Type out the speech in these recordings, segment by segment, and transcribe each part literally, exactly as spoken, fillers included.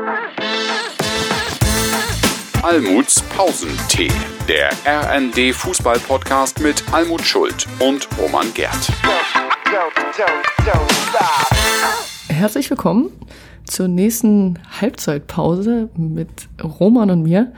Almuts Pausentee, der R N D Fußball-Podcast mit Almut Schuld und Roman Gerd. Herzlich willkommen zur nächsten Halbzeitpause mit Roman und mir.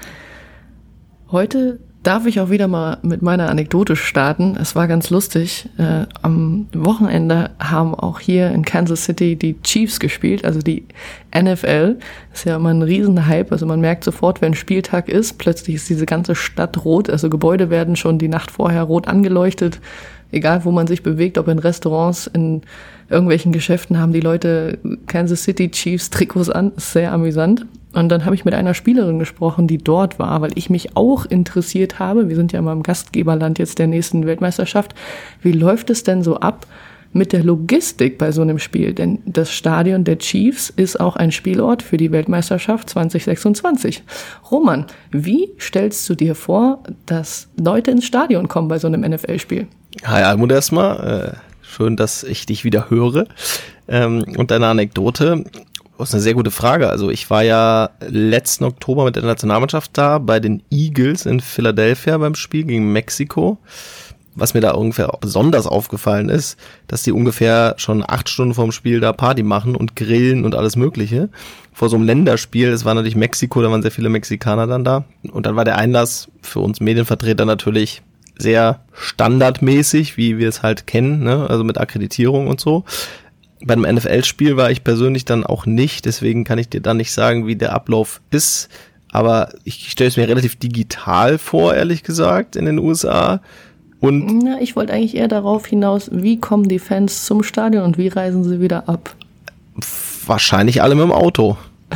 Heute darf ich auch wieder mal mit meiner Anekdote starten. Es war ganz lustig. Äh, am Wochenende haben auch hier in Kansas City die Chiefs gespielt, also die N F L. Das ist ja immer ein riesen Hype. Also man merkt sofort, wenn Spieltag ist, plötzlich ist diese ganze Stadt rot. Also Gebäude werden schon die Nacht vorher rot angeleuchtet. Egal, wo man sich bewegt, ob in Restaurants, in irgendwelchen Geschäften, haben die Leute Kansas City Chiefs Trikots an. Ist sehr amüsant. Und dann habe ich mit einer Spielerin gesprochen, die dort war, weil ich mich auch interessiert habe. Wir sind ja immer im Gastgeberland jetzt der nächsten Weltmeisterschaft. Wie läuft es denn so ab mit der Logistik bei so einem Spiel? Denn das Stadion der Chiefs ist auch ein Spielort für die Weltmeisterschaft zwanzig sechsundzwanzig. Roman, wie stellst du dir vor, dass Leute ins Stadion kommen bei so einem N F L-Spiel? Hi Almut erstmal. Äh, schön, dass ich dich wieder höre. Ähm, und deine Anekdote. Das ist eine sehr gute Frage. Also ich war ja letzten Oktober mit der Nationalmannschaft da bei den Eagles in Philadelphia beim Spiel gegen Mexiko. Was mir da ungefähr besonders aufgefallen ist, dass die ungefähr schon acht Stunden vorm Spiel da Party machen und grillen und alles Mögliche. Vor so einem Länderspiel, es war natürlich Mexiko, da waren sehr viele Mexikaner dann da. Und dann war der Einlass für uns Medienvertreter natürlich sehr standardmäßig, wie wir es halt kennen, ne? Also mit Akkreditierung und so. Bei einem N F L-Spiel war ich persönlich dann auch nicht, deswegen kann ich dir dann nicht sagen, wie der Ablauf ist. Aber ich stelle es mir relativ digital vor, ehrlich gesagt, in den U S A. Und Na, ich wollte eigentlich eher darauf hinaus, wie kommen die Fans zum Stadion und wie reisen sie wieder ab? Wahrscheinlich alle mit dem Auto.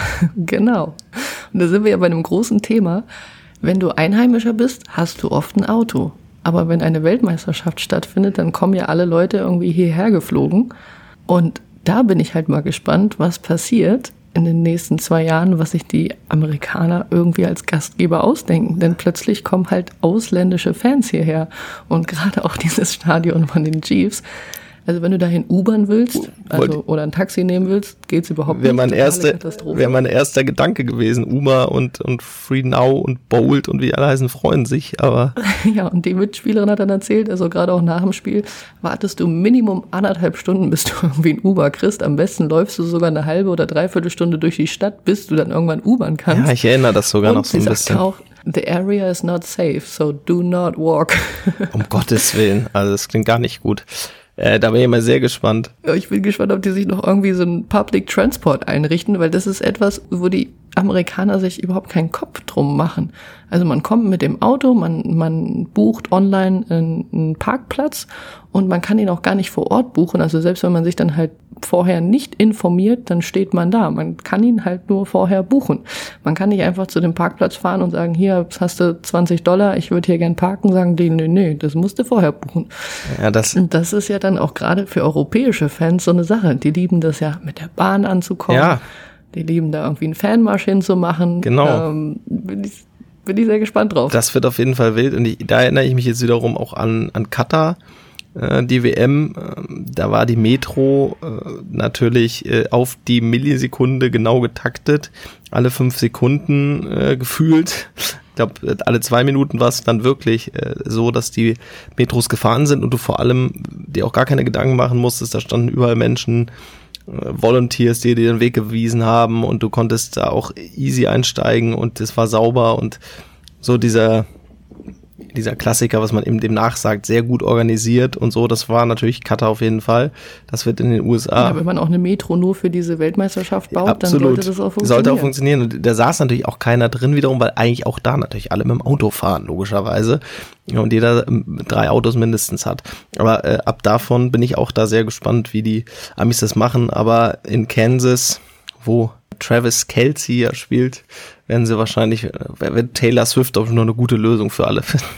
Genau. Und da sind wir ja bei einem großen Thema. Wenn du Einheimischer bist, hast du oft ein Auto. Aber wenn eine Weltmeisterschaft stattfindet, dann kommen ja alle Leute irgendwie hierher geflogen. Und da bin ich halt mal gespannt, was passiert in den nächsten zwei Jahren, was sich die Amerikaner irgendwie als Gastgeber ausdenken. Denn plötzlich kommen halt ausländische Fans hierher. Und gerade auch dieses Stadion von den Chiefs. Also wenn du dahin Ubern willst, also oder ein Taxi nehmen willst, geht's überhaupt wär nicht. Mein erste, wäre mein erster Gedanke gewesen. Uber und, und Free Now und Bolt und wie alle heißen freuen sich, aber... Ja, und die Mitspielerin hat dann erzählt, also gerade auch nach dem Spiel, wartest du Minimum anderthalb Stunden, bis du irgendwie ein Uber kriegst. Am besten läufst du sogar eine halbe oder dreiviertel Stunde durch die Stadt, bis du dann irgendwann Ubern kannst. Ja, ich erinnere das sogar und noch so ein sie bisschen. Sagt auch, the area is not safe, so do not walk. Um Gottes Willen, also das klingt gar nicht gut. Äh, da bin ich mal sehr gespannt. Ja, ich bin gespannt, ob die sich noch irgendwie so einen Public Transport einrichten, weil das ist etwas, wo die Amerikaner sich überhaupt keinen Kopf drum machen. Also man kommt mit dem Auto, man man bucht online einen, einen Parkplatz und man kann ihn auch gar nicht vor Ort buchen. Also selbst wenn man sich dann halt vorher nicht informiert, dann steht man da. Man kann ihn halt nur vorher buchen. Man kann nicht einfach zu dem Parkplatz fahren und sagen, hier hast du zwanzig Dollar, ich würde hier gern parken, sagen die, nee, nee, das musst du vorher buchen. Ja, das und das ist ja dann auch gerade für europäische Fans so eine Sache. Die lieben das ja, mit der Bahn anzukommen. Ja. Die lieben da irgendwie einen Fanmarsch hinzumachen. Genau. Ähm, bin ich, bin ich sehr gespannt drauf. Das wird auf jeden Fall wild. Und ich, da erinnere ich mich jetzt wiederum auch an, an Katar. Die W M, da war die Metro äh, natürlich äh, auf die Millisekunde genau getaktet, alle fünf Sekunden äh, gefühlt. Ich glaube, alle zwei Minuten war es dann wirklich äh, so, dass die Metros gefahren sind und du vor allem dir auch gar keine Gedanken machen musstest. Da standen überall Menschen, äh, Volunteers, die dir den Weg gewiesen haben und du konntest da auch easy einsteigen und es war sauber und so dieser... dieser Klassiker, was man eben dem nachsagt, sehr gut organisiert und so, das war natürlich Katar auf jeden Fall. Das wird in den U S A. Ja, wenn man auch eine Metro nur für diese Weltmeisterschaft baut, absolut, dann sollte das auch funktionieren. Sollte auch funktionieren. Und da saß natürlich auch keiner drin wiederum, weil eigentlich auch da natürlich alle mit dem Auto fahren, logischerweise. Und jeder drei Autos mindestens hat. Aber äh, ab davon bin ich auch da sehr gespannt, wie die Amis das machen. Aber in Kansas, wo Travis Kelce ja spielt, werden sie wahrscheinlich, wird Taylor Swift auch noch eine gute Lösung für alle finden.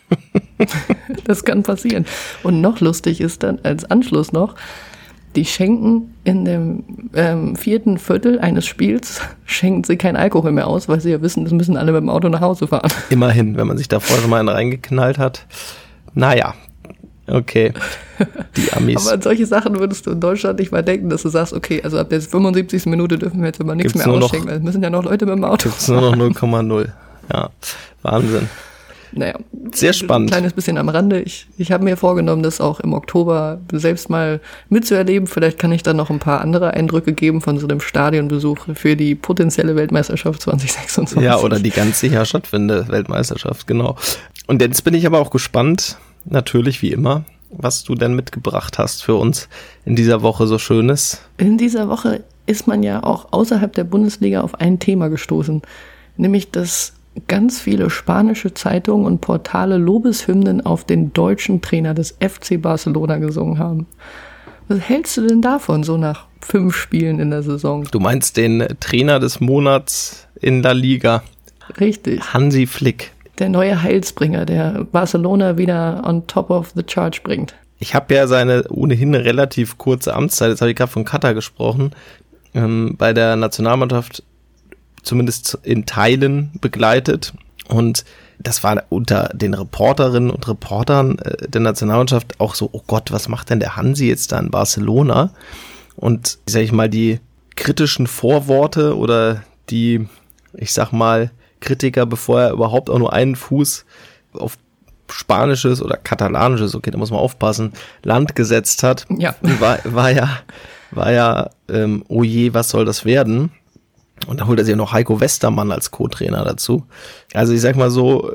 Das kann passieren. Und noch lustig ist dann als Anschluss noch, die schenken in dem ähm, vierten Viertel eines Spiels, schenken sie kein Alkohol mehr aus, weil sie ja wissen, das müssen alle mit dem Auto nach Hause fahren. Immerhin, wenn man sich da vorher schon mal einen reingeknallt hat. Naja, Okay, die Amis. Aber an solche Sachen würdest du in Deutschland nicht mal denken, dass du sagst, okay, also ab der fünfundsiebzigsten Minute dürfen wir jetzt immer nichts Gibt's mehr nur noch- ausschenken. Es müssen ja noch Leute mit dem Auto Gibt's nur noch null Komma null. Ja, Wahnsinn. Naja, Sehr spannend. Ein kleines bisschen am Rande. Ich, ich habe mir vorgenommen, das auch im Oktober selbst mal mitzuerleben. Vielleicht kann ich dann noch ein paar andere Eindrücke geben von so einem Stadionbesuch für die potenzielle Weltmeisterschaft zwanzig sechsundzwanzig. Ja, oder die ganz sicher stattfindende Weltmeisterschaft, genau. Und jetzt bin ich aber auch gespannt, natürlich wie immer, was du denn mitgebracht hast für uns in dieser Woche so Schönes. In dieser Woche ist man ja auch außerhalb der Bundesliga auf ein Thema gestoßen, nämlich dass ganz viele spanische Zeitungen und Portale Lobeshymnen auf den deutschen Trainer des F C Barcelona gesungen haben. Was hältst du denn davon, so nach fünf Spielen in der Saison? Du meinst den Trainer des Monats in La Liga, Richtig. Hansi Flick. Der neue Heilsbringer, der Barcelona wieder on top of the charge bringt. Ich habe ja seine ohnehin relativ kurze Amtszeit, jetzt habe ich gerade von Katar gesprochen, ähm, bei der Nationalmannschaft zumindest in Teilen begleitet. Und das war unter den Reporterinnen und Reportern äh, der Nationalmannschaft auch so, oh Gott, was macht denn der Hansi jetzt da in Barcelona? Und, sag ich mal, die kritischen Vorworte oder die, ich sag mal, Kritiker, bevor er überhaupt auch nur einen Fuß auf spanisches oder katalanisches, okay, da muss man aufpassen, Land gesetzt hat, Ja. war, war ja, war ja, ähm, oh je, was soll das werden? Und dann holt er sich noch Heiko Westermann als Co-Trainer dazu. Also ich sag mal so,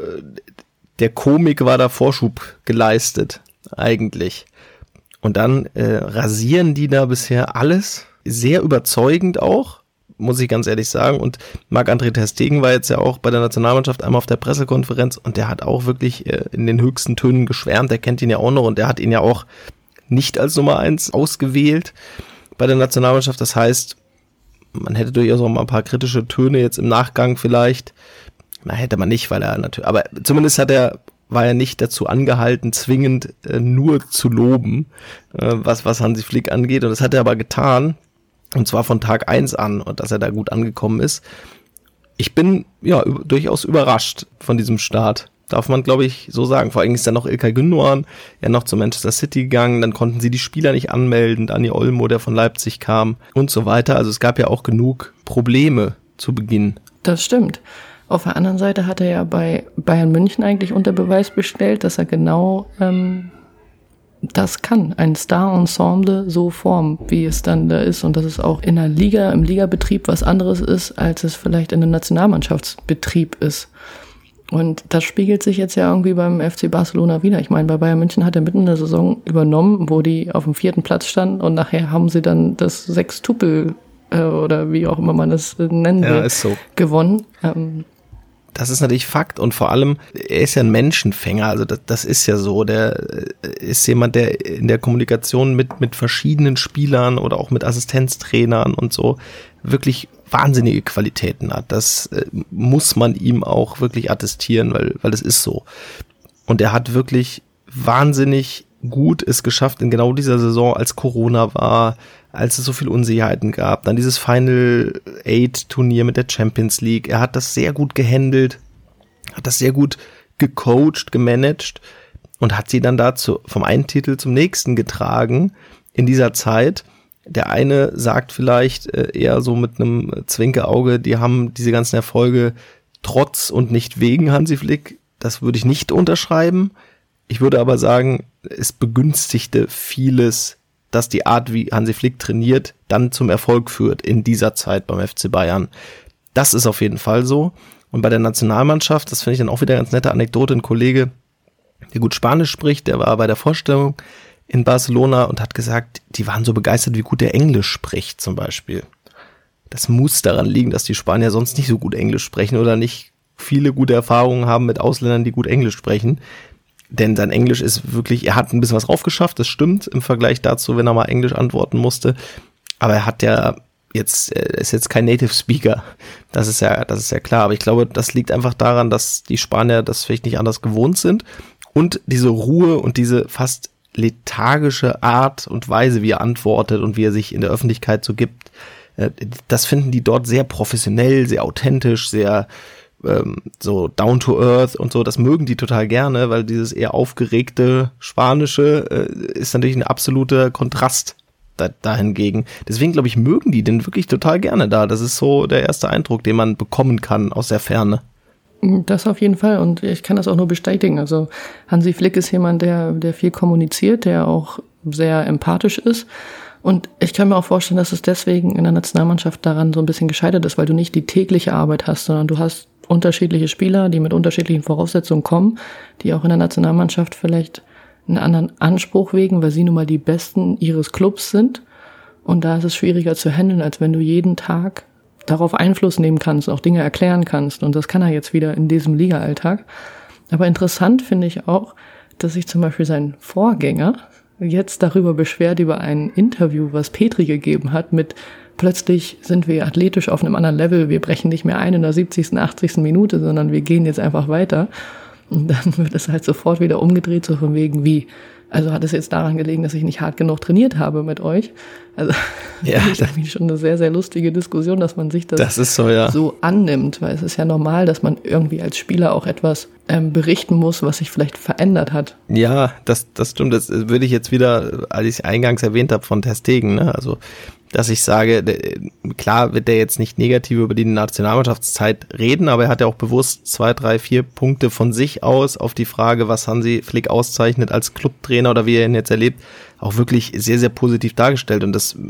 der Komik war da Vorschub geleistet, eigentlich. Und dann äh, rasieren die da bisher alles, sehr überzeugend auch, muss ich ganz ehrlich sagen. Und Marc-André ter Stegen war jetzt ja auch bei der Nationalmannschaft einmal auf der Pressekonferenz und der hat auch wirklich äh, in den höchsten Tönen geschwärmt, der kennt ihn ja auch noch und der hat ihn ja auch nicht als Nummer eins ausgewählt bei der Nationalmannschaft. Das heißt, man hätte durchaus auch mal ein paar kritische Töne jetzt im Nachgang vielleicht. Na, hätte man nicht, weil er natürlich, aber zumindest hat er, war er nicht dazu angehalten, zwingend äh, nur zu loben, äh, was, was Hansi Flick angeht. Und das hat er aber getan. Und zwar von Tag eins an, und dass er da gut angekommen ist. Ich bin, ja, üb- durchaus überrascht von diesem Start. Darf man, glaube ich, so sagen. Vor allem ist dann noch İlkay Gündoğan ja noch zu Manchester City gegangen. Dann konnten sie die Spieler nicht anmelden. Dani Olmo, der von Leipzig kam und so weiter. Also es gab ja auch genug Probleme zu Beginn. Das stimmt. Auf der anderen Seite hat er ja bei Bayern München eigentlich unter Beweis gestellt, dass er genau ähm, das kann. Ein Star-Ensemble so formen, wie es dann da ist. Und dass es auch in der Liga, im Ligabetrieb was anderes ist, als es vielleicht in einem Nationalmannschaftsbetrieb ist. Und das spiegelt sich jetzt ja irgendwie beim F C Barcelona wieder. Ich meine, bei Bayern München hat er mitten in der Saison übernommen, wo die auf dem vierten Platz standen und nachher haben sie dann das Sechstupel äh, oder wie auch immer man es äh, nennen will, Ja, ist so. gewonnen. Ähm, Das ist natürlich Fakt und vor allem, er ist ja ein Menschenfänger, also das, das ist ja so, der ist jemand, der in der Kommunikation mit, mit verschiedenen Spielern oder auch mit Assistenztrainern und so wirklich wahnsinnige Qualitäten hat. Das äh, muss man ihm auch wirklich attestieren, weil, weil es ist so. Und er hat wirklich wahnsinnig gut es geschafft in genau dieser Saison, als Corona war, als es so viel Unsicherheiten gab, dann dieses Final Eight Turnier mit der Champions League. Er hat das sehr gut gehandelt, hat das sehr gut gecoacht, gemanagt und hat sie dann dazu vom einen Titel zum nächsten getragen in dieser Zeit. Der eine sagt vielleicht eher so mit einem Zwinkerauge, die haben diese ganzen Erfolge trotz und nicht wegen Hansi Flick. Das würde ich nicht unterschreiben. Ich würde aber sagen, es begünstigte vieles, dass die Art, wie Hansi Flick trainiert, dann zum Erfolg führt in dieser Zeit beim F C Bayern. Das ist auf jeden Fall so. Und bei der Nationalmannschaft, das finde ich dann auch wieder eine ganz nette Anekdote, ein Kollege, der gut Spanisch spricht, der war bei der Vorstellung in Barcelona und hat gesagt, die waren so begeistert, wie gut der Englisch spricht zum Beispiel. Das muss daran liegen, dass die Spanier sonst nicht so gut Englisch sprechen oder nicht viele gute Erfahrungen haben mit Ausländern, die gut Englisch sprechen. Denn sein Englisch ist wirklich, er hat ein bisschen was draufgeschafft, das stimmt, im Vergleich dazu, wenn er mal Englisch antworten musste. Aber er hat ja jetzt, er ist jetzt kein Native Speaker. Das ist ja, das ist ja klar. Aber ich glaube, das liegt einfach daran, dass die Spanier das vielleicht nicht anders gewohnt sind. Und diese Ruhe und diese fast lethargische Art und Weise, wie er antwortet und wie er sich in der Öffentlichkeit so gibt, das finden die dort sehr professionell, sehr authentisch, sehr ähm, so down to earth und so, das mögen die total gerne, weil dieses eher aufgeregte Spanische äh, ist natürlich ein absoluter Kontrast da, dahingegen. Deswegen, glaube ich, mögen die den wirklich total gerne da. Das ist so der erste Eindruck, den man bekommen kann aus der Ferne. Das auf jeden Fall und ich kann das auch nur bestätigen. Also Hansi Flick ist jemand, der, der viel kommuniziert, der auch sehr empathisch ist. Und ich kann mir auch vorstellen, dass es deswegen in der Nationalmannschaft daran so ein bisschen gescheitert ist, weil du nicht die tägliche Arbeit hast, sondern du hast unterschiedliche Spieler, die mit unterschiedlichen Voraussetzungen kommen, die auch in der Nationalmannschaft vielleicht einen anderen Anspruch wegen, weil sie nun mal die Besten ihres Clubs sind. Und da ist es schwieriger zu handeln, als wenn du jeden Tag darauf Einfluss nehmen kannst, auch Dinge erklären kannst. Und das kann er jetzt wieder in diesem Liga-Alltag. Aber interessant finde ich auch, dass sich zum Beispiel sein Vorgänger jetzt darüber beschwert, über ein Interview, was Petri gegeben hat, mit plötzlich sind wir athletisch auf einem anderen Level, wir brechen nicht mehr ein in der siebzigsten, achtzigsten Minute, sondern wir gehen jetzt einfach weiter. Und dann wird es halt sofort wieder umgedreht, so von wegen wie, also hat es jetzt daran gelegen, dass ich nicht hart genug trainiert habe mit euch. Also ja, das ist irgendwie schon eine sehr, sehr lustige Diskussion, dass man sich das, das ist so, ja. so annimmt, weil es ist ja normal, dass man irgendwie als Spieler auch etwas ähm, berichten muss, was sich vielleicht verändert hat. Ja, das, das stimmt. Das würde ich jetzt wieder, als ich es eingangs erwähnt habe, von Ter Stegen, ne? Also dass ich sage, klar wird der jetzt nicht negativ über die Nationalmannschaftszeit reden, aber er hat ja auch bewusst zwei, drei, vier Punkte von sich aus auf die Frage, was Hansi Flick auszeichnet als Clubtrainer oder wie er ihn jetzt erlebt, auch wirklich sehr, sehr positiv dargestellt. Und das,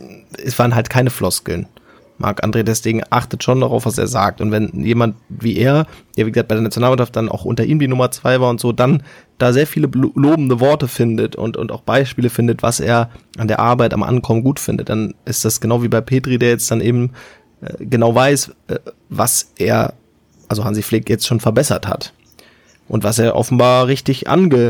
es waren halt keine Floskeln. Marc-André Ter Stegen achtet schon darauf, was er sagt. Und wenn jemand wie er, der wie gesagt bei der Nationalmannschaft dann auch unter ihm die Nummer zwei war und so, dann da sehr viele lobende Worte findet und, und auch Beispiele findet, was er an der Arbeit, am Ankommen gut findet, dann ist das genau wie bei Petri, der jetzt dann eben äh, genau weiß, äh, was er, also Hansi Flick, jetzt schon verbessert hat. Und was er offenbar richtig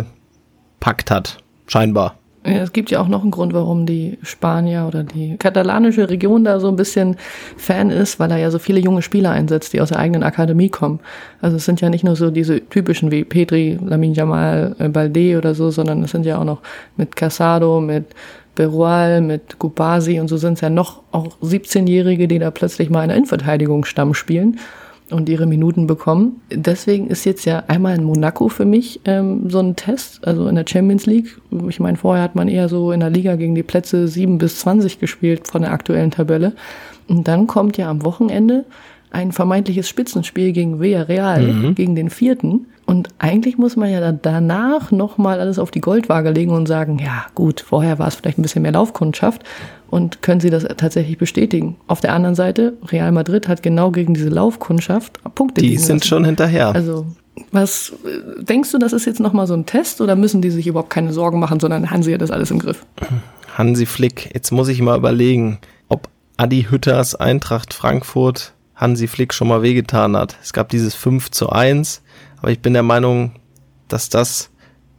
angepackt hat, scheinbar. Ja, es gibt ja auch noch einen Grund, warum die Spanier oder die katalanische Region da so ein bisschen Fan ist, weil er ja so viele junge Spieler einsetzt, die aus der eigenen Akademie kommen. Also es sind ja nicht nur so diese typischen wie Petri, Lamine Yamal, Balde oder so, sondern es sind ja auch noch mit Casado, mit Berual, mit Gubasi und so sind es ja noch auch siebzehnjährige, die da plötzlich mal in der Innenverteidigungsstamm spielen und ihre Minuten bekommen. Deswegen ist jetzt ja einmal in Monaco für mich ähm, so ein Test, also in der Champions League. Ich meine, vorher hat man eher so in der Liga gegen die Plätze sieben bis zwanzig gespielt von der aktuellen Tabelle. Und dann kommt ja am Wochenende ein vermeintliches Spitzenspiel gegen Villarreal, mhm. gegen den Vierten. Und eigentlich muss man ja danach nochmal alles auf die Goldwaage legen und sagen, ja gut, vorher war es vielleicht ein bisschen mehr Laufkundschaft. Und können Sie das tatsächlich bestätigen? Auf der anderen Seite, Real Madrid hat genau gegen diese Laufkundschaft Punkte Die sind lassen. Schon hinterher. Also, was denkst du, das ist jetzt nochmal so ein Test oder müssen die sich überhaupt keine Sorgen machen, sondern Hansi hat das alles im Griff? Hansi Flick, jetzt muss ich mal überlegen, ob Adi Hütters Eintracht Frankfurt Hansi Flick schon mal wehgetan hat. Es gab dieses fünf zu eins, aber ich bin der Meinung, dass das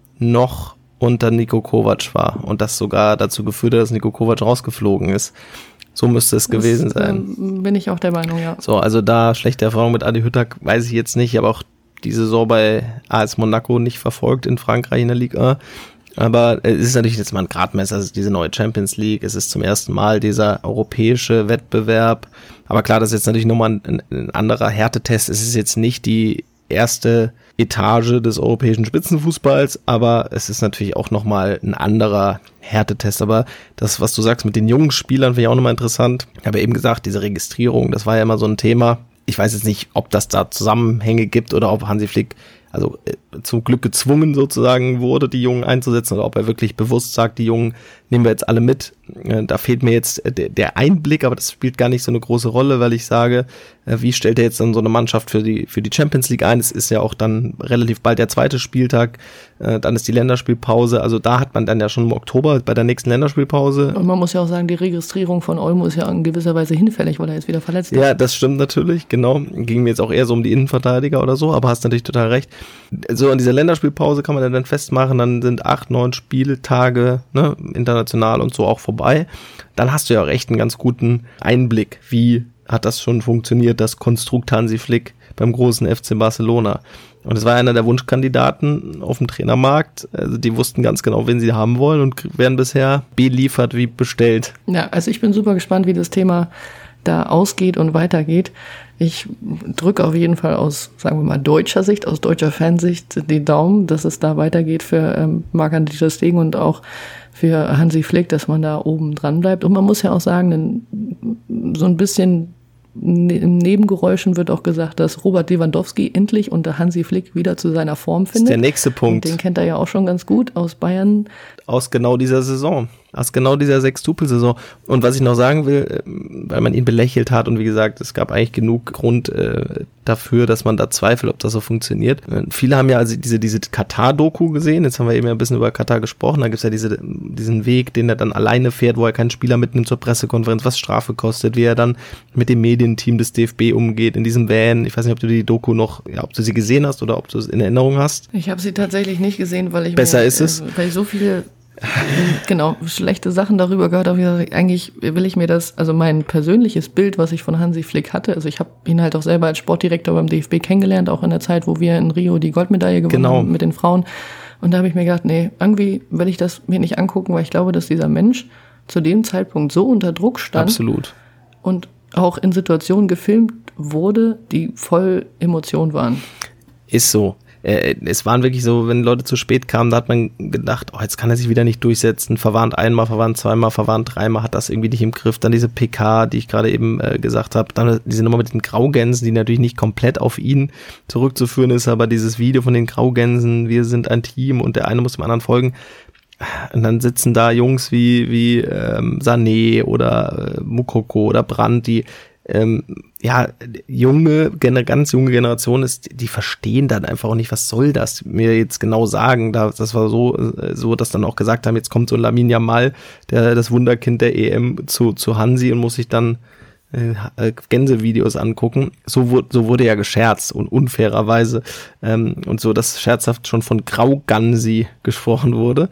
noch unter Niko Kovac war und das sogar dazu geführt hat, dass Niko Kovac rausgeflogen ist. So müsste es das, gewesen sein. Ähm, bin ich auch der Meinung, ja. So, also da schlechte Erfahrung mit Adi Hütter weiß ich jetzt nicht. Ich habe auch die Saison bei A S Monaco nicht verfolgt in Frankreich in der Liga. Aber es ist natürlich jetzt mal ein Gradmesser, es ist diese neue Champions League, es ist zum ersten Mal dieser europäische Wettbewerb. Aber klar, das ist jetzt natürlich nochmal ein, ein anderer Härtetest. Es ist jetzt nicht die erste Etage des europäischen Spitzenfußballs, aber es ist natürlich auch nochmal ein anderer Härtetest. Aber das, was du sagst mit den jungen Spielern, finde ich auch nochmal interessant. Ich habe ja eben gesagt, diese Registrierung, das war ja immer so ein Thema. Ich weiß jetzt nicht, ob das da Zusammenhänge gibt oder ob Hansi Flick also äh, zum Glück gezwungen sozusagen wurde, die Jungen einzusetzen, oder ob er wirklich bewusst sagt, die Jungen nehmen wir jetzt alle mit. Äh, da fehlt mir jetzt äh, der, der Einblick, aber das spielt gar nicht so eine große Rolle, weil ich sage, äh, wie stellt er jetzt dann so eine Mannschaft für die für die Champions League ein? Es ist ja auch dann relativ bald der zweite Spieltag, äh, dann ist die Länderspielpause, also da hat man dann ja schon im Oktober bei der nächsten Länderspielpause. Und man muss ja auch sagen, die Registrierung von Olmo ist ja in gewisser Weise hinfällig, weil er jetzt wieder verletzt ist. Ja, das stimmt natürlich, genau. Ging mir jetzt auch eher so um die Innenverteidiger oder so, aber hast natürlich total recht. So, an dieser Länderspielpause kann man dann festmachen, dann sind acht, neun Spieltage, ne, international und so auch vorbei. Dann hast du ja auch echt einen ganz guten Einblick, wie hat das schon funktioniert, das Konstrukt Hansi Flick beim großen F C Barcelona. Und es war einer der Wunschkandidaten auf dem Trainermarkt. Also die wussten ganz genau, wen sie haben wollen und werden bisher beliefert wie bestellt. Ja, also ich bin super gespannt, wie das Thema da ausgeht und weitergeht. Ich drücke auf jeden Fall aus, sagen wir mal, deutscher Sicht, aus deutscher Fansicht die Daumen, dass es da weitergeht für ähm, Marc-André ter Stegen und auch für Hansi Flick, dass man da oben dran bleibt. Und man muss ja auch sagen, denn so ein bisschen in Nebengeräuschen wird auch gesagt, dass Robert Lewandowski endlich unter Hansi Flick wieder zu seiner Form findet. Das ist der nächste Punkt. Und den kennt er ja auch schon ganz gut aus Bayern. Aus genau dieser Saison. Aus genau dieser Sextupel-Saison. Und was ich noch sagen will, weil man ihn belächelt hat und wie gesagt, es gab eigentlich genug Grund äh, dafür, dass man da zweifelt, ob das so funktioniert. Äh, viele haben ja also diese diese Katar-Doku gesehen, jetzt haben wir eben ein bisschen über Katar gesprochen, da gibt's ja diese diesen Weg, den er dann alleine fährt, wo er keinen Spieler mitnimmt zur Pressekonferenz, was Strafe kostet, wie er dann mit dem Medienteam des D F B umgeht, in diesem Van. Ich weiß nicht, ob du die Doku noch, ja, ob du sie gesehen hast oder ob du es in Erinnerung hast. Ich habe sie tatsächlich nicht gesehen, weil ich Besser mir, ist es. Äh, weil ich so viele genau, schlechte Sachen darüber gehört habe. Eigentlich will ich mir das, also mein persönliches Bild, was ich von Hansi Flick hatte, also ich habe ihn halt auch selber als Sportdirektor beim D F B kennengelernt, auch in der Zeit, wo wir in Rio die Goldmedaille gewonnen genau. haben mit den Frauen. Und da habe ich mir gedacht, nee, irgendwie will ich das mir nicht angucken, weil ich glaube, dass dieser Mensch zu dem Zeitpunkt so unter Druck stand. Absolut. Und auch in Situationen gefilmt wurde, die voll Emotion waren. Ist so. Es waren wirklich so, wenn Leute zu spät kamen, da hat man gedacht, oh, jetzt kann er sich wieder nicht durchsetzen, verwarnt einmal, verwarnt zweimal, verwarnt dreimal, hat das irgendwie nicht im Griff. Dann diese P K, die ich gerade eben äh, gesagt habe, dann diese Nummer mit den Graugänsen, die natürlich nicht komplett auf ihn zurückzuführen ist, aber dieses Video von den Graugänsen, wir sind ein Team und der eine muss dem anderen folgen. Und dann sitzen da Jungs wie wie ähm, Sané oder äh, Moukoko oder Brandt, die Ähm, ja, junge, ganz junge Generation ist, die verstehen dann einfach auch nicht, was soll das mir jetzt genau sagen. Da, das war so, so, dass dann auch gesagt haben, jetzt kommt so Lamine Yamal, der, das Wunderkind der E M zu, zu Hansi und muss sich dann äh, Gänsevideos angucken. So wurde, so wurde ja gescherzt und unfairerweise, ähm, und so, dass scherzhaft schon von Graugansi gesprochen wurde.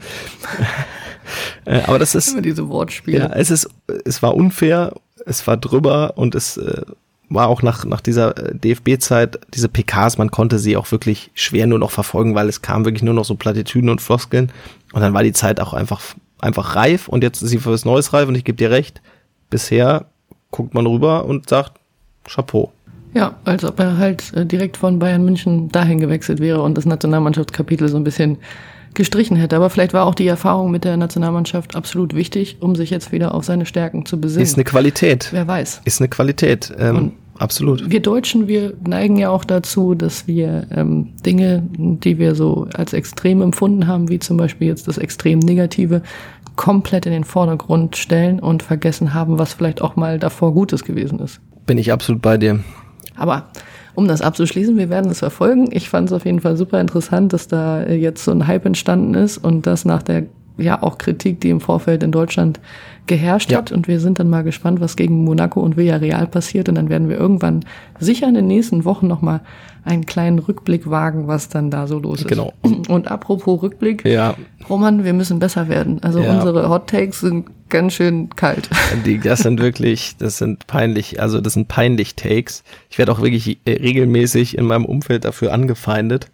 äh, aber das ist, immer diese Wortspiele. Ja, es ist, es war unfair. Es war drüber und es äh, war auch nach nach dieser D F B-Zeit, diese P Ks, man konnte sie auch wirklich schwer nur noch verfolgen, weil es kam wirklich nur noch so Plattitüden und Floskeln und dann war die Zeit auch einfach einfach reif und jetzt ist sie für was Neues reif und ich gebe dir recht, bisher guckt man rüber und sagt Chapeau. Ja, als ob er halt äh, direkt von Bayern München dahin gewechselt wäre und das Nationalmannschaftskapitel so ein bisschen gestrichen hätte. Aber vielleicht war auch die Erfahrung mit der Nationalmannschaft absolut wichtig, um sich jetzt wieder auf seine Stärken zu besinnen. Ist eine Qualität. Wer weiß. Ist eine Qualität, ähm, absolut. Wir Deutschen, wir neigen ja auch dazu, dass wir ähm, Dinge, die wir so als extrem empfunden haben, wie zum Beispiel jetzt das extrem Negative, komplett in den Vordergrund stellen und vergessen haben, was vielleicht auch mal davor Gutes gewesen ist. Bin ich absolut bei dir. Aber um das abzuschließen, wir werden es verfolgen. Ich fand es auf jeden Fall super interessant, dass da jetzt so ein Hype entstanden ist und das nach der ja auch Kritik, die im Vorfeld in Deutschland geherrscht ja. hat. Und wir sind dann mal gespannt, was gegen Monaco und Villarreal passiert. Und dann werden wir irgendwann sicher in den nächsten Wochen nochmal einen kleinen Rückblick wagen, was dann da so los ist. Genau. Und apropos Rückblick, ja. Roman, wir müssen besser werden. Also ja. unsere Hot Takes sind ganz schön kalt. Die, das sind wirklich, das sind peinlich, also das sind peinlich Takes. Ich werde auch wirklich regelmäßig in meinem Umfeld dafür angefeindet.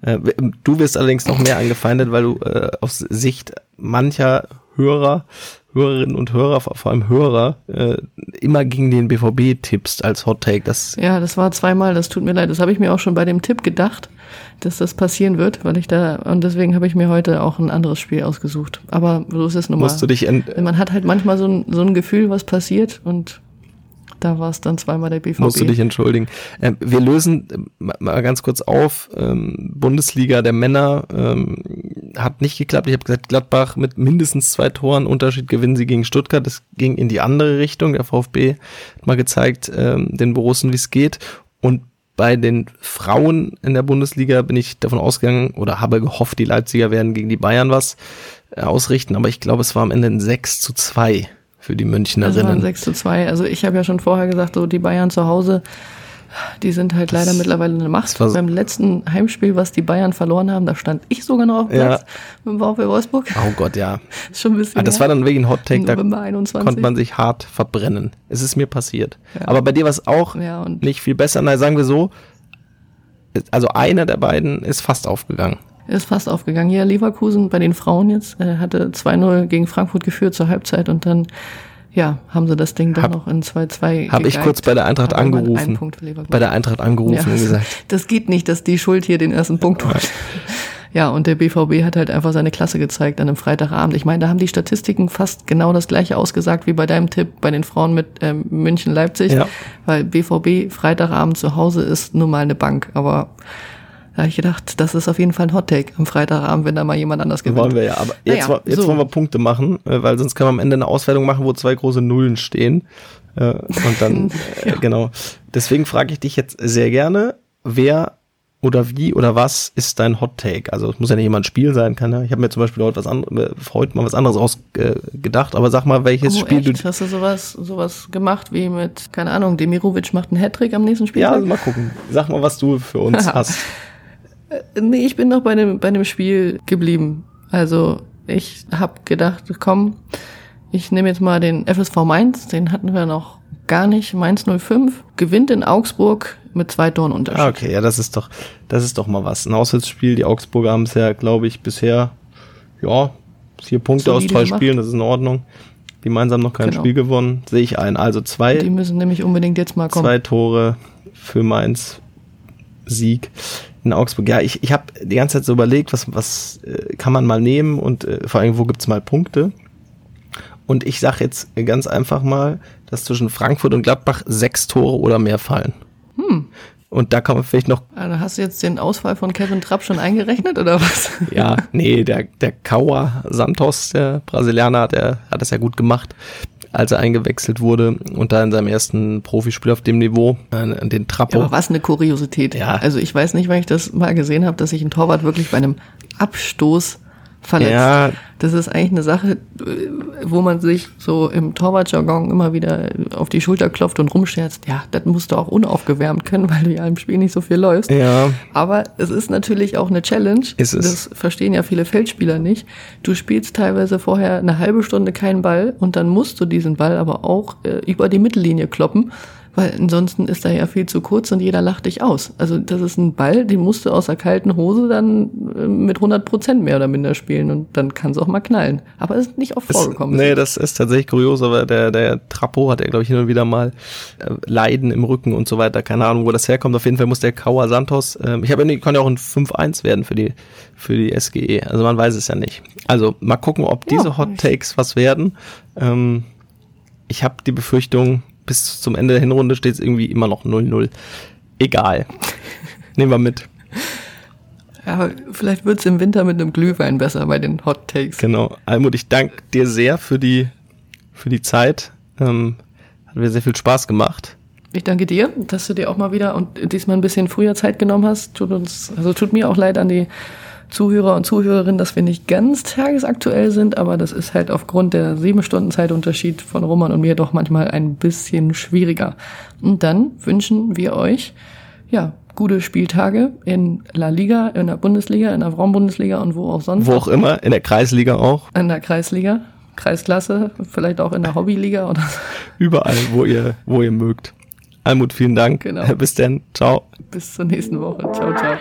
Du wirst allerdings noch mehr angefeindet, weil du äh, aus Sicht mancher Hörer, Hörerinnen und Hörer, vor allem Hörer, äh, immer gegen den B V B tippst als Hot Take. Das ja, das war zweimal, das tut mir leid. Das habe ich mir auch schon bei dem Tipp gedacht, dass das passieren wird, weil ich da, und deswegen habe ich mir heute auch ein anderes Spiel ausgesucht. Aber so ist es nun mal. Musst du dich ent- Man hat halt manchmal so ein, so ein Gefühl, was passiert, und da war es dann zweimal der B V B. Musst du dich entschuldigen. Ähm, wir lösen äh, mal ganz kurz auf. Ähm, Bundesliga der Männer ähm, hat nicht geklappt. Ich habe gesagt, Gladbach mit mindestens zwei Toren Unterschied gewinnen sie gegen Stuttgart. Das ging in die andere Richtung. Der VfB hat mal gezeigt, ähm, den Borussen, wie es geht. Und bei den Frauen in der Bundesliga bin ich davon ausgegangen oder habe gehofft, die Leipziger werden gegen die Bayern was äh, ausrichten. Aber ich glaube, es war am Ende ein sechs zu zwei. Für die Münchnerinnen. Das war ein sechs zu zwei. Also ich habe ja schon vorher gesagt, so die Bayern zu Hause, die sind halt das, leider mittlerweile eine Macht. Beim letzten Heimspiel, was die Bayern verloren haben, da stand ich sogar noch auf Platz ja. mit dem VfB Wolfsburg. Oh Gott, ja. Ist schon ein bisschen. Ah, das war dann wirklich ein Hot Take, da einundzwanzig konnte man sich hart verbrennen. Es ist mir passiert. Ja. Aber bei dir war es auch ja, und nicht viel besser. Nein, sagen wir so, also einer der beiden ist fast aufgegangen. Ist fast aufgegangen. Hier Leverkusen bei den Frauen jetzt, äh, hatte zwei null gegen Frankfurt geführt zur Halbzeit und dann ja, haben sie das Ding doch hab, noch in zwei zwei Habe ich kurz bei der Eintracht aber angerufen. Bei der Eintracht angerufen ja, und gesagt. Das geht nicht, dass die Schuld hier den ersten Punkt holt. Ja, und der B V B hat halt einfach seine Klasse gezeigt an einem Freitagabend. Ich meine, da haben die Statistiken fast genau das gleiche ausgesagt wie bei deinem Tipp bei den Frauen mit ähm, München-Leipzig. Ja. Weil B V B Freitagabend zu Hause ist nun mal eine Bank. Aber da habe ich gedacht, das ist auf jeden Fall ein Hot-Take am Freitagabend, wenn da mal jemand anders gewinnt. Wollen wir ja, aber jetzt, naja, jetzt so. wollen wir Punkte machen, weil sonst können wir am Ende eine Auswertung machen, wo zwei große Nullen stehen. Und dann, ja. genau. Deswegen frage ich dich jetzt sehr gerne, wer oder wie oder was ist dein Hot-Take? Also es muss ja nicht immer ein Spiel sein, kann ja. Ich habe mir zum Beispiel heute was anderes, heute mal was anderes ausgedacht, aber sag mal, welches oh, Spiel echt? du... Hast du sowas, sowas gemacht wie mit, keine Ahnung, Demirovic macht einen Hattrick am nächsten Spiel? Ja, also mal gucken. Sag mal, was du für uns hast. Nee, ich bin noch bei dem, bei dem Spiel geblieben. Also ich habe gedacht, komm, ich nehme jetzt mal den F S V Mainz, den hatten wir noch gar nicht. Mainz null fünf gewinnt in Augsburg mit zwei Toren Unterschied. Ah, okay, ja, das ist doch, das ist doch mal was. Ein Auswärtsspiel, die Augsburger haben es ja, glaube ich, bisher, ja, vier Punkte Solide aus drei gemacht. Spielen, das ist in Ordnung. Die Mainz haben noch kein genau. Spiel gewonnen, sehe ich ein. Also zwei. Die müssen nämlich unbedingt jetzt mal kommen. Zwei Tore für Mainz, Sieg in Augsburg. Ja, ich, ich habe die ganze Zeit so überlegt, was, was äh, kann man mal nehmen und äh, vor allem, wo gibt's mal Punkte? Und ich sage jetzt ganz einfach mal, dass zwischen Frankfurt und Gladbach sechs Tore oder mehr fallen. Hm. Und da kann man vielleicht noch... Also hast du jetzt den Ausfall von Kevin Trapp schon eingerechnet, oder was? Ja, nee, der, der Kaua Santos, der Brasilianer, der hat das ja gut gemacht, als er eingewechselt wurde und da in seinem ersten Profispiel auf dem Niveau, äh, den Trappo. Ja, aber was eine Kuriosität. Ja. Also ich weiß nicht, wann ich das mal gesehen habe, dass sich ein Torwart wirklich bei einem Abstoß verletzt. Ja. Das ist eigentlich eine Sache, wo man sich so im Torwartjargon immer wieder auf die Schulter klopft und rumscherzt. Ja, das musst du auch unaufgewärmt können, weil du ja im Spiel nicht so viel läufst. Ja. Aber es ist natürlich auch eine Challenge. Ist es. Das verstehen ja viele Feldspieler nicht. Du spielst teilweise vorher eine halbe Stunde keinen Ball und dann musst du diesen Ball aber auch äh, über die Mittellinie kloppen, weil ansonsten ist er ja viel zu kurz und jeder lacht dich aus. Also das ist ein Ball, den musst du aus der kalten Hose dann äh, mit hundert Prozent mehr oder minder spielen und dann kann es auch mal knallen. Aber es ist nicht oft vorgekommen. Nee, das ist tatsächlich kurios, aber der, der Trappo hat ja, glaube ich, hin und wieder mal äh, Leiden im Rücken und so weiter. Keine Ahnung, wo das herkommt. Auf jeden Fall muss der Kaua Santos, äh, ich habe kann ja auch ein fünf eins werden für die, für die S G E. Also man weiß es ja nicht. Also mal gucken, ob diese ja, Hot Takes was werden. Ähm, ich habe die Befürchtung, bis zum Ende der Hinrunde steht es irgendwie immer noch null null. Egal. Nehmen wir mit. Ja, aber vielleicht wird es im Winter mit einem Glühwein besser bei den Hot Takes. Genau. Almut, ich danke dir sehr für die, für die Zeit. Ähm, hat mir sehr viel Spaß gemacht. Ich danke dir, dass du dir auch mal wieder und diesmal ein bisschen früher Zeit genommen hast. Tut uns, also tut mir auch leid an die Zuhörer und Zuhörerinnen, dass wir nicht ganz tagesaktuell sind, aber das ist halt aufgrund der sieben Stunden Zeitunterschied von Roman und mir doch manchmal ein bisschen schwieriger. Und dann wünschen wir euch, ja, gute Spieltage in La Liga, in der Bundesliga, in der Frauenbundesliga und wo auch sonst. Wo auch immer, in der Kreisliga auch. In der Kreisliga, Kreisklasse, vielleicht auch in der Hobbyliga oder so. Überall, wo ihr, wo ihr mögt. Almut, vielen Dank. Genau. Bis dann. Ciao. Bis zur nächsten Woche. Ciao, ciao.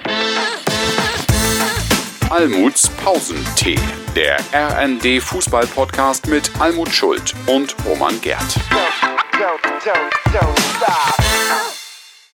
Almuts Pausentee, der R N D Fußball-Podcast mit Almut Schuld und Roman Gerth. Don't, don't, don't, don't stop.